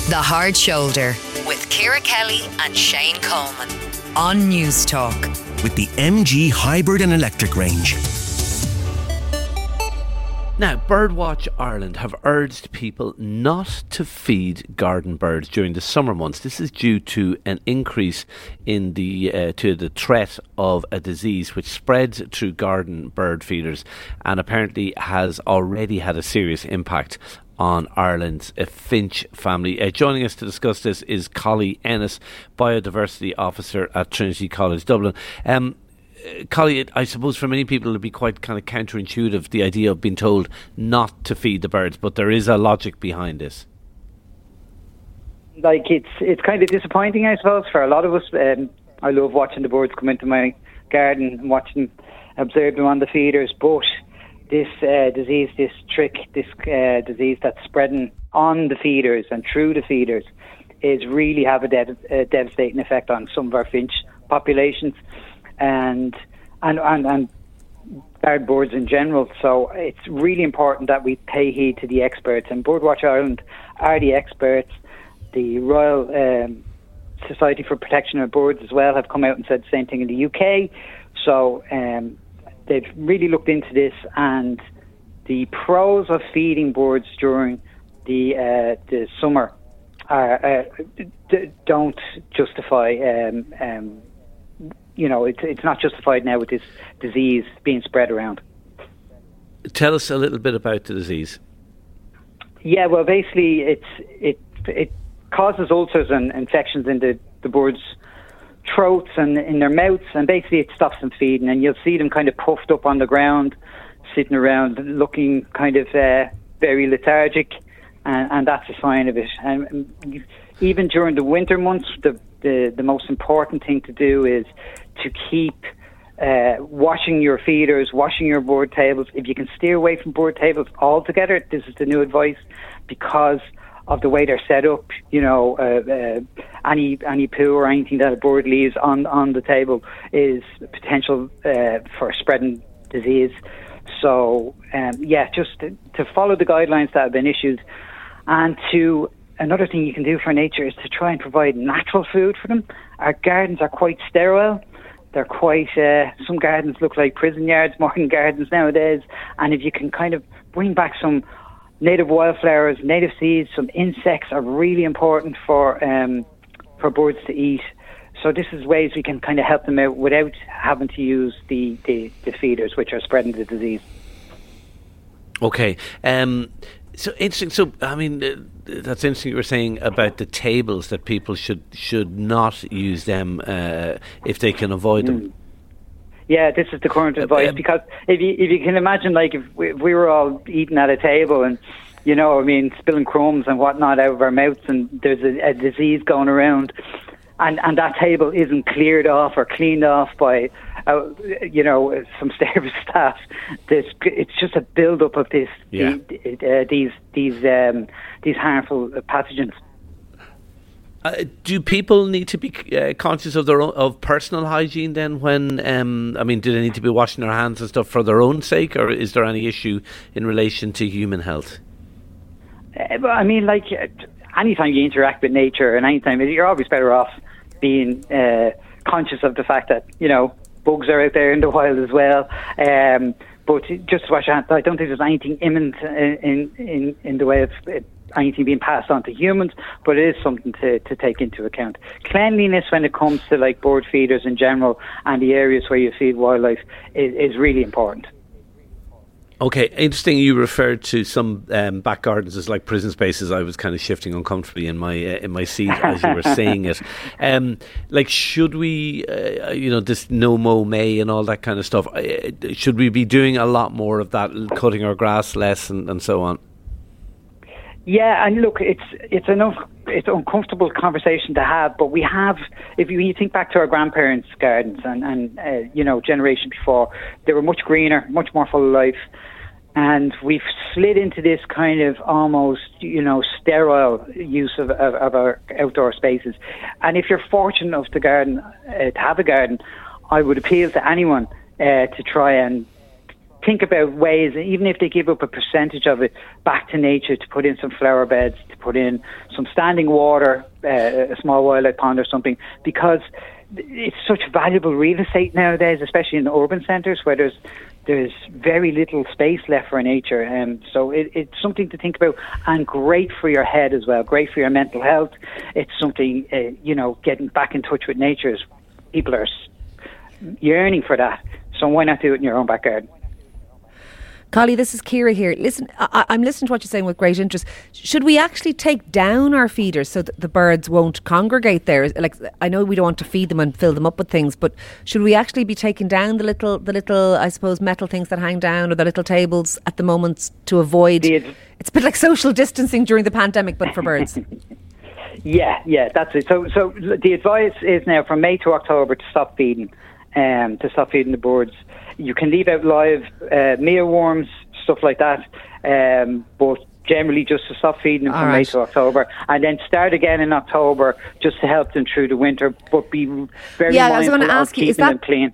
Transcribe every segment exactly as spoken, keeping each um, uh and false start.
The Hard Shoulder with Ciara Kelly and Shane Coleman on News Talk. With the M G hybrid and electric range. Now, Birdwatch Ireland have urged people not to feed garden birds during the summer months. This is due to an increase in the uh, to the threat of a disease which spreads through garden bird feeders and apparently has already had a serious impact on Ireland's uh, finch family. Uh, joining us to discuss this is Collie Ennis, Biodiversity Officer at Trinity College Dublin. Um, Collie, I suppose for many people it would be quite kind of counterintuitive, the idea of being told not to feed the birds, but there is a logic behind this. Like, it's it's kind of disappointing, I suppose, for a lot of us. Um, I love watching the birds come into my garden and watching, observe them on the feeders, but this uh, disease, this trick, this uh, disease that's spreading on the feeders and through the feeders is really have a, de- a devastating effect on some of our finch populations. And, and and and bird boards in general. So it's really important that we pay heed to the experts. And Birdwatch Ireland are the experts. The Royal um, Society for Protection of Birds as well have come out and said the same thing in the U K. So um, they've really looked into this, and the pros of feeding birds during the uh, the summer are, uh, d- don't justify. Um, um, You know, it's it's not justified now with this disease being spread around. Tell us a little bit about the disease. Yeah, well, basically, it's it it causes ulcers and infections in the, the birds' throats and in their mouths, and basically it stops them feeding. And you'll see them kind of puffed up on the ground, sitting around, looking kind of uh, very lethargic, and, and that's a sign of it. And even during the winter months, the the, the most important thing to do is to keep uh, washing your feeders, washing your board tables. If you can steer away from board tables altogether, this is the new advice, because of the way they're set up. You know, uh, uh, any any poo or anything that a bird leaves on, on the table is potential uh, for spreading disease. So, um, yeah, just to, to follow the guidelines that have been issued, and to another thing you can do for nature is to try and provide natural food for them. Our gardens are quite sterile. They're quite, uh, some gardens look like prison yards more than gardens nowadays. And if you can kind of bring back some native wildflowers, native seeds, some insects are really important for um, for birds to eat. So this is ways we can kind of help them out without having to use the, the, the feeders, which are spreading the disease. Okay. Um, so interesting. So, I mean, uh, that's interesting you were saying about the tables, that people should should not use them uh, if they can avoid them. Mm. Yeah, this is the current advice, um, because if you if you can imagine, like, if we, if we were all eating at a table and, you know, I mean, spilling crumbs and whatnot out of our mouths, and there's a, a disease going around, and, and that table isn't cleared off or cleaned off by, uh, you know, some service staff, this, it's just a build-up of this, yeah. the, uh, these these um, these harmful pathogens. Uh, do people need to be uh, conscious of their own, of personal hygiene then? When um, I mean, do they need to be washing their hands and stuff for their own sake, or is there any issue in relation to human health? Uh, I mean, like, uh, anytime you interact with nature, and anytime, you're always better off being uh, conscious of the fact that, you know, bugs are out there in the wild as well. Um, but just wash your hands. I don't think there's anything imminent in in in the way of uh, anything being passed on to humans, but it is something to, to take into account. Cleanliness when it comes to, like, bird feeders in general and the areas where you feed wildlife is, is really important. Okay, interesting. You referred to some um, back gardens as like prison spaces. I was kind of shifting uncomfortably in my uh, in my seat as you were saying it. Um, like, should we, uh, you know, this no mow May and all that kind of stuff? Uh, should we be doing a lot more of that, cutting our grass less and, and so on? Yeah, and look, it's it's enough. It's an uncomfortable conversation to have, but we have. If you, when you think back to our grandparents' gardens and and uh, you know, generation before, they were much greener, much more full of life. And we've slid into this kind of almost, you know, sterile use of, of, of our outdoor spaces. And if you're fortunate enough to garden, uh, to have a garden, I would appeal to anyone uh, to try and think about ways, even if they give up a percentage of it back to nature, to put in some flower beds, to put in some standing water, uh, a small wildlife pond or something, because it's such valuable real estate nowadays, especially in the urban centres where there's there's very little space left for nature. Um, so it, it's something to think about, and great for your head as well, great for your mental health. It's something, uh, you know, getting back in touch with nature. Is, people are yearning for that. So why not do it in your own back garden? Collie, this is Ciara here. Listen, I, I'm listening to what you're saying with great interest. Should we actually take down our feeders so that the birds won't congregate there? Like, I know we don't want to feed them and fill them up with things, but should we actually be taking down the little, the little, I suppose, metal things that hang down, or the little tables at the moment to avoid? Ad- it's a bit like social distancing during the pandemic, but for birds. yeah, yeah, that's it. So, so the advice is now from May to October to stop feeding, um, to stop feeding the birds. You can leave out live uh, mealworms, stuff like that, um, but generally just to stop feeding them All from right. May to October, and then start again in October just to help them through the winter, but be very yeah, mindful I was of ask you, keeping is that, them clean.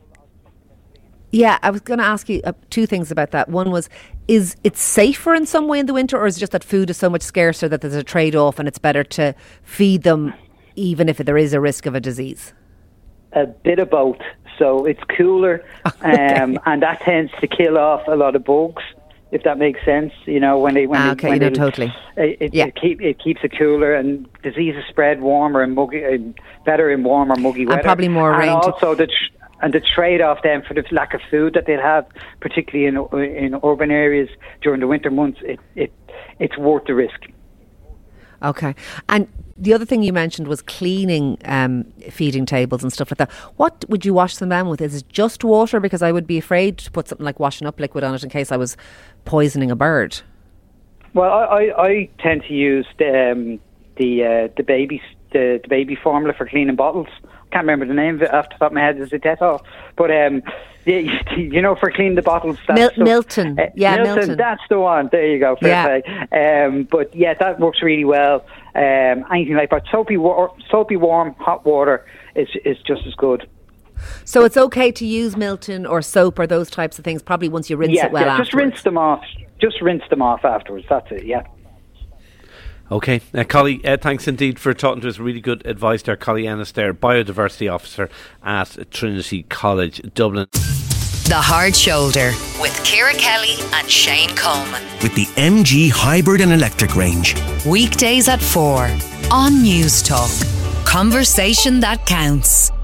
Yeah, I was going to ask you uh, two things about that. One was, is it safer in some way in the winter, or is it just that food is so much scarcer that there's a trade-off and it's better to feed them even if there is a risk of a disease? A bit of both. So it's cooler, okay. um, and that tends to kill off a lot of bugs, if that makes sense. You know, when they when ah, they, okay, when you know, they, totally. It, it, yeah. it, keep, it keeps it cooler, and diseases spread warmer and muggy, and better in warmer, muggy weather. And probably more rain. And also the tr- and the trade-off then for the lack of food that they'll have, particularly in in urban areas during the winter months, it, it it's worth the risk. Okay, and the other thing you mentioned was cleaning um, feeding tables and stuff like that. What would you wash them down with? Is it just water? Because I would be afraid to put something like washing up liquid on it in case I was poisoning a bird. Well, I, I, I tend to use the um, the uh, the baby the, the baby formula for cleaning bottles. Can't remember the name of it off the top of my head. Is it Dettol? But um, you, you know, for cleaning the bottles. Mil- Milton, uh, yeah, Milton, Milton. That's the one. There you go. Fair yeah. play. Um, but yeah, that works really well. Um, anything like that, soapy, wa- soapy, warm, hot water is is just as good. So it's okay to use Milton or soap or those types of things. Probably once you rinse yeah, it well. Yeah, just afterwards. rinse them off. Just rinse them off afterwards. That's it. Yeah. Okay, uh, Collie, uh, thanks indeed for talking to us. Really good advice there. Collie Ennis there, Biodiversity Officer at Trinity College, Dublin. The Hard Shoulder with Ciara Kelly and Shane Coleman. With the M G Hybrid and Electric range. Weekdays at four on News Talk. Conversation that counts.